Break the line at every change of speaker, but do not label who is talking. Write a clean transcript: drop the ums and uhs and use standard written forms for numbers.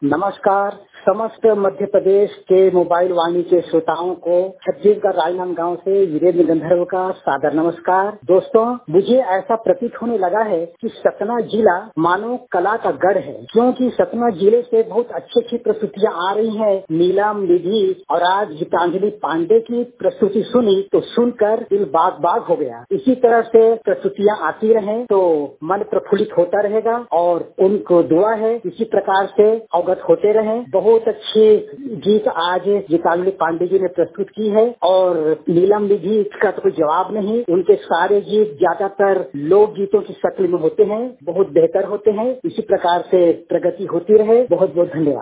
नमस्कार। समस्त मध्य प्रदेश के मोबाइल वाणी के श्रोताओं को छत्तीसगढ़ राजनांदगांव से वीरेंद्र गंधर्व का सादर नमस्कार। दोस्तों, मुझे ऐसा प्रतीत होने लगा है कि सतना जिला मानो कला का गढ़ है, क्योंकि सतना जिले से बहुत अच्छी प्रस्तुतियां आ रही हैं। नीलम, निधि और आज गीतांजलि पांडे की प्रस्तुति सुनी तो सुनकर दिल बाग बाग हो गया। इसी तरह से प्रस्तुतियां आती रहें तो मन प्रफुल्लित होता रहेगा और उनको दुआ है इसी प्रकार से अवगत होते रहें। बहुत अच्छे गीत आज गीतांजलि पांडे जी ने प्रस्तुत की है और नीलम निधि का तो कोई जवाब नहीं। उनके सारे गीत ज्यादातर लोक गीतों की शक्ल में होते हैं, बहुत बेहतर होते हैं। इसी प्रकार से प्रगति होती रहे। बहुत बहुत धन्यवाद।